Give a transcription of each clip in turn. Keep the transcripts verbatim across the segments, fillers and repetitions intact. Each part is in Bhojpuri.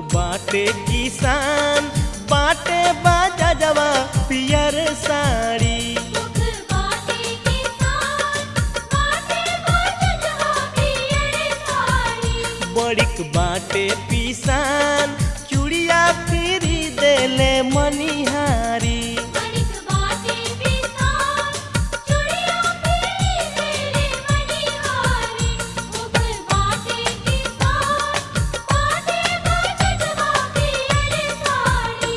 बाटे किसान बाटे बाजा जवा पियर साड़ी दुख बाटे किसान बाटे बाजवा पियर साड़ी बड़िक बाटे पिसान चूड़िया फिरी देले मनिहारी बड़िक बाटे किसान चूड़िया फिरी देले मनिहारी दुख बाटे किसान बाटे बाजवा पियर साड़ी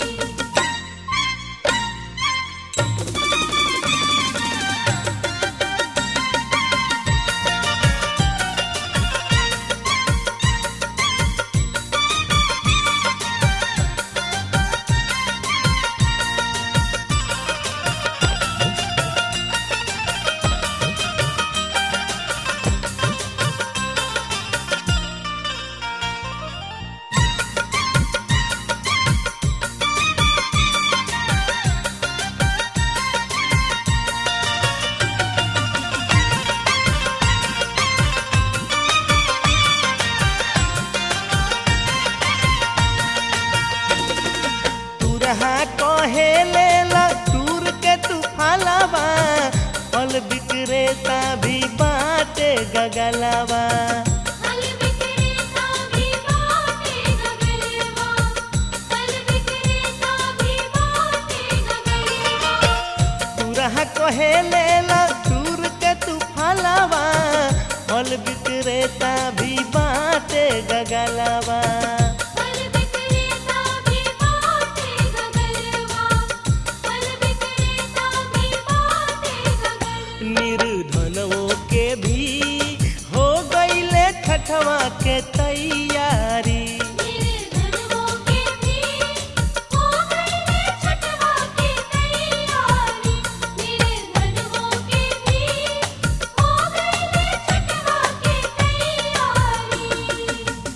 तुरहा कहे लेला टूर के तू फलावा फल विक्रेता भी बाटे गगलावा फल विक्रेता भी बाटे गगलवा फल विक्रेता भी बाटे गगलवा तुरहा कहे लेला टूर के तू फलावा फल विक्रेता भी बाटे गगलावा फल विक्रेता भी बाटे गगलवा फल विक्रेता भी बाटे गगलवा निर्धनों के भी हो गईले छठवा के तैयारी निर्धनों के भी हो गईले छठवा के तैयारी निर्धनों के भी हो गईले छठवा के तैयारी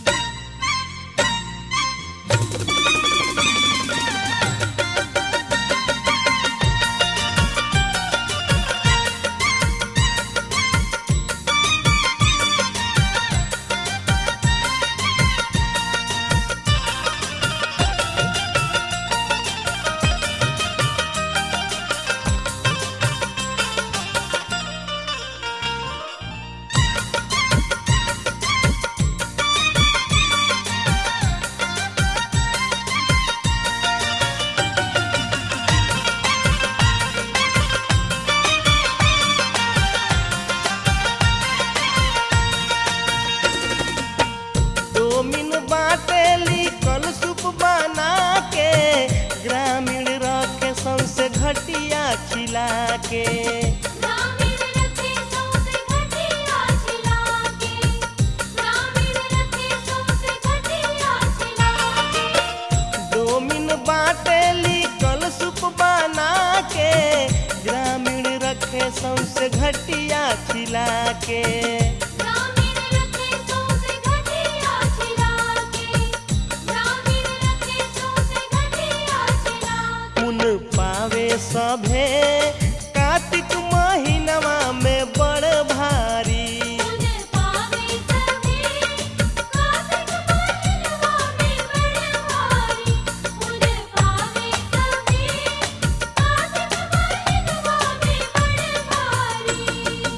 डोमिन बाटेली कल सूप बना के ग्रामीण रखे सौंसे घटिया खिला के ग्रामीण रखे सौंसे घटिया खिला के ग्रामीण रखे सौंसे घटिया खिला के डोमिन बाटेली कल सूप बना के ग्रामीण रखे सौंसे घटिया खिला के ग्रामीण रखे सौंसे घटिया खिला के ग्रामीण रखे सौंसे घटिया खिला के पुन पावे सभे कार्तिक महीनवा में बड़ भारी पुन पावे सभी कार्तिक महीनवा में बड़ भारी पुन पावे सभी कार्तिक महीनवा में बड़ भारी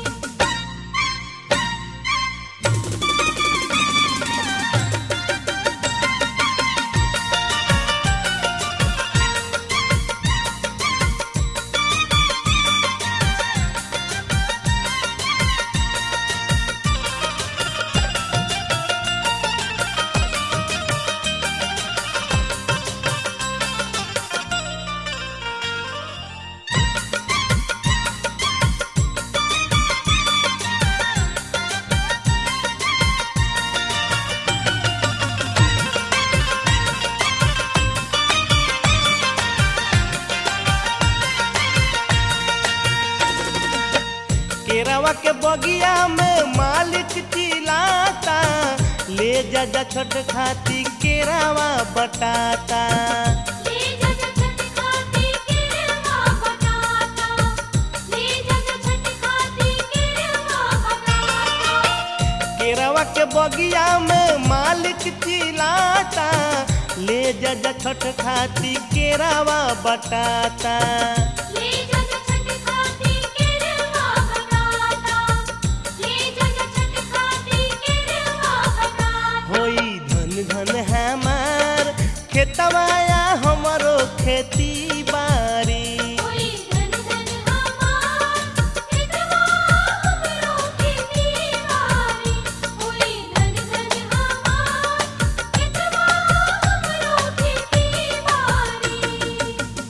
केरावा के बगिया में मालिक चिल्लाता ले जा जा छोट खाती केरावा बटाता ले जा जा छठ खाती केरवा बताता ले जा जा छठ खाती केरवा बताता केरावा के बगिया में मालिक चिल्लाता जा छठ खाती केरावा बटाता ले जा जा छठ खाती केरवा बटाता ले जा जा छठ खाती केरवा बटाता होई धन धन हमार खेतवाया हमरो खेती बारी होई धन धन हमार खेतवा हमरो खेती बारी होई धन धन हमार खेतवा हमरो खेती बारी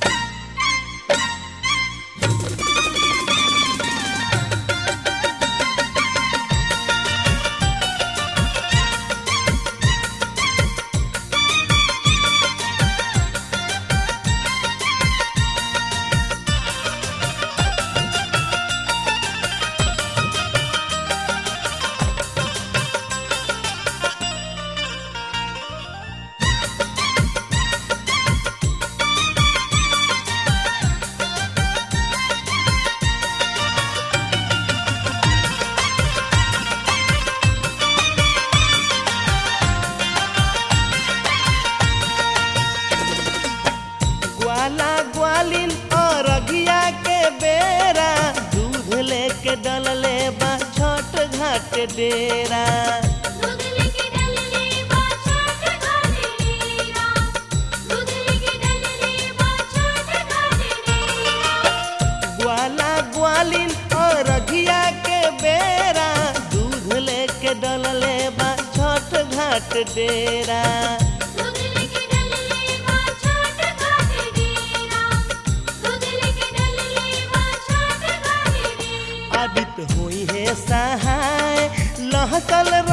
ग्वाला ग्वालिन और अघिया के बेरा दूध लेके डलले बा छठ घाट डेरा दूध लेके डलले बा छठ घाट डेरा दूध लेके डलले बा छठ घाट डेरा ग्वाला ग्वालिन और अघिया के बेरा दूध लेके डलले बा छठ घाट डेरा दूध लेके डलले बा छठ घाट डेरा दूध लेके डलले बा छठ घाट डेरा आदित होई है सहाय लहसल